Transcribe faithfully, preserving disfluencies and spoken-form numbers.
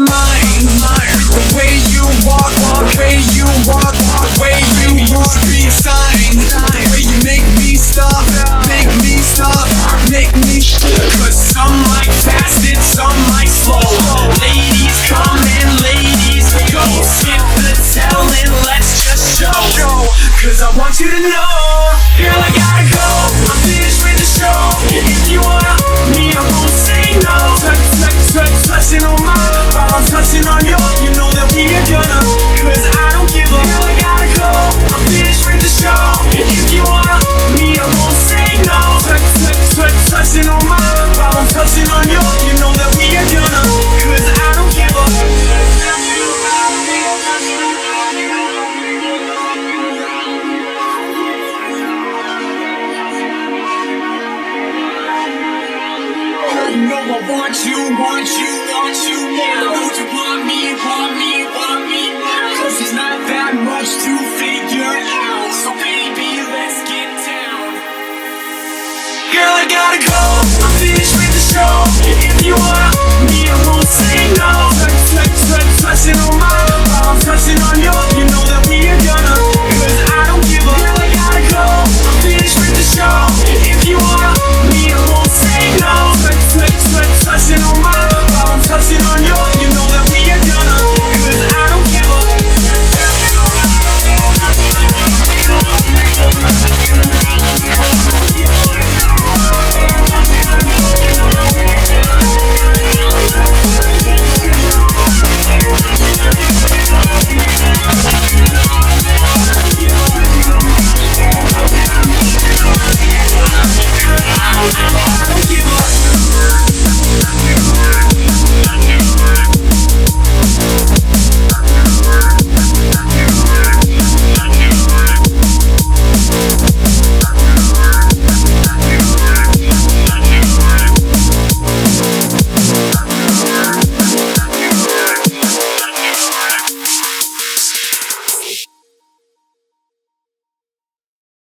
mind. The way you walk, the way you walk, the way you move should be a sign. The way you make me stop, make me stop, make me. Cause some like fast and some like slow. Ladies come and ladies go. Skip the tell and let's just show. Cause I want you to know, girl, I gotta go. I'm finished with the show. If you wanna me, I won't say no. Touch, touch, touch, touching on mine while I'm touching on yours. You know that we are gonna, cause I don't give a. Girl, I gotta go. I'm finished with the show. If you wanna me, I won't say no. Touch, touch, touch, touching on mine while I'm touching on yours. You know that we are gonna, cause I don't give a. You know I want you, want you, want you now. Know you want me, want me, want me now. Cause there's not that much to figure out. So baby, let's get down. Girl, I gotta go. I'm finished with the show. If you want me, I won't say